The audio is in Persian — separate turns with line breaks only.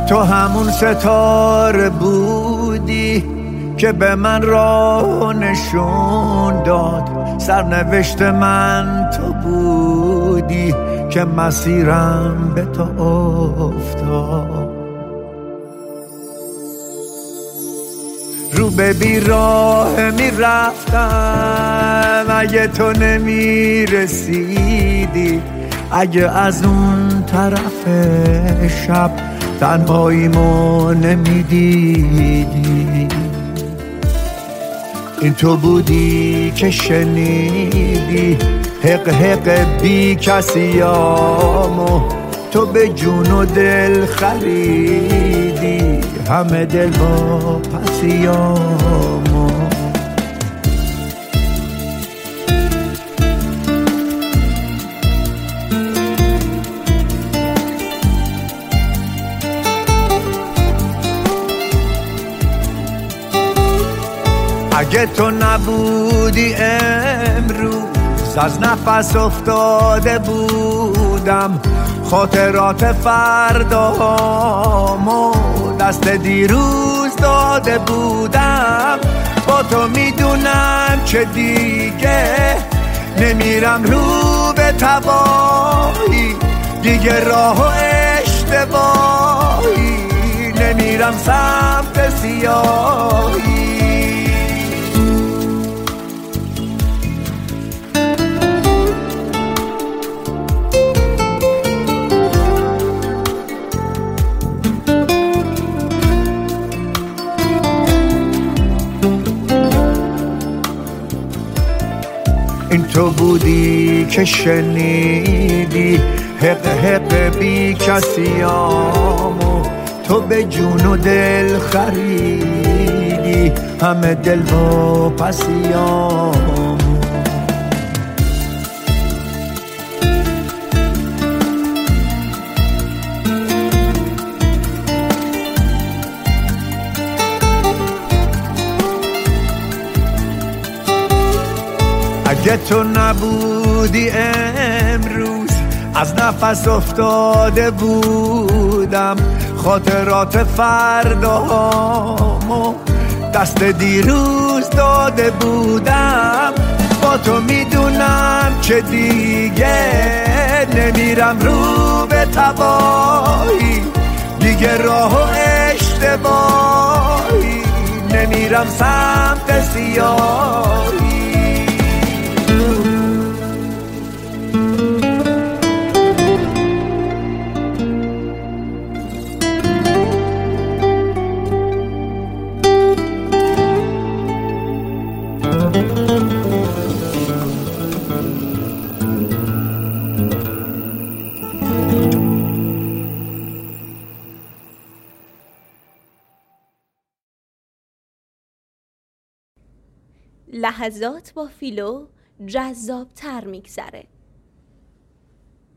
تو همون ستاره بودی که به من راه نشون داد، سرنوشت من تو بودی که مسیرم به تو افتاد. رو به بیراه می رفتم اگه تو نمی رسیدی، اگه از اون طرف شب تنهاییمو نمی دیدی. این تو بودی که شنیدی حق حق بی کسیامو، تو به جون و دل خریدی همه دل با پسیامو. اگه تو نبودی امروز از نفس افتاده بودم، خاطرات فردامو دست دیروز داده بودم. با تو میدونم که دیگه نمیرم رو به تباهی، دیگه راه و اشتباهی نمیرم سمت سیاهی. این تو بودی که شنیدی حق حق بی کسیامو، تو به جون و دل خریدی همه دل با پسیامو. اگه تو نبودی امروز از نفس افتاده بودم، خاطرات فردامو دست دیروز داده بودم. با تو میدونم که دیگه نمیرم رو به تباهی، دیگه راه و اشتباهی نمیرم سمت سیاهی.
لحظات با فیلو جذاب‌تر میگذره.